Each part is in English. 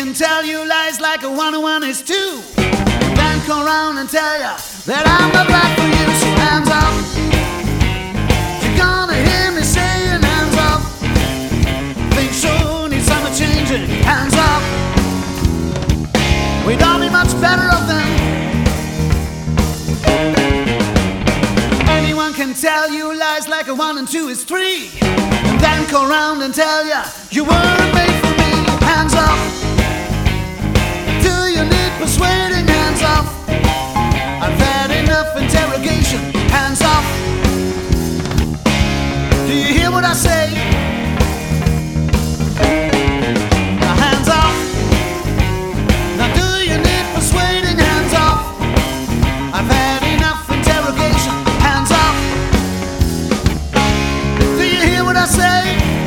can tell you lies like a 1 and 1 is 2, then come around and tell you that I'm not right for you. So hands up, you're gonna hear me saying hands up. Things sure need some changing. Hands up, we'd all be much better off then. Anyone can tell you lies like a 1 and 2 is 3, and then come around and tell you you weren't made for me. Hands up, do you need persuading? Hands up, I've had enough interrogation. Hands up, do you hear what I say? Now hands up, now do you need persuading? Hands up, I've had enough interrogation. Hands up, do you hear what I say?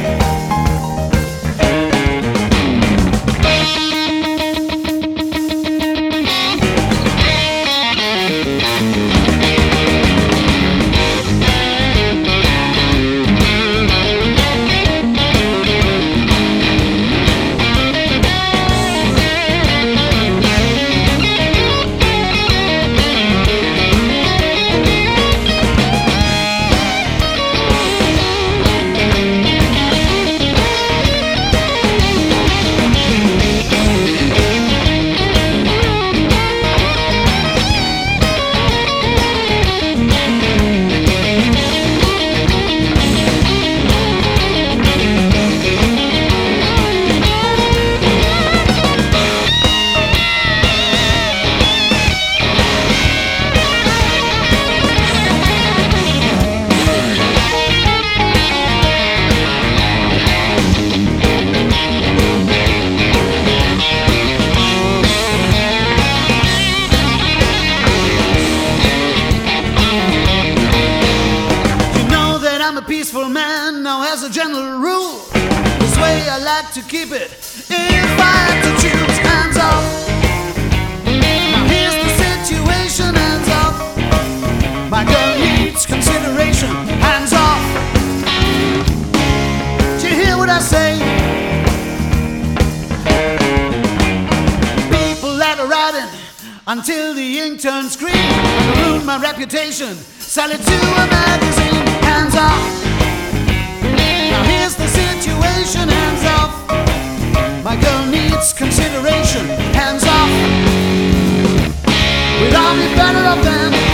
I'm a peaceful man, now as a general rule, this way I like to keep it. If I had to choose, hands up. Now here's the situation, hands up. My girl needs consideration, hands up. Do you hear what I say? People that are riding until the ink turns green, ruin my reputation, sell it to a magazine. Hands up, now here's the situation. Hands up, my girl needs consideration. Hands up, we'd all be better off then.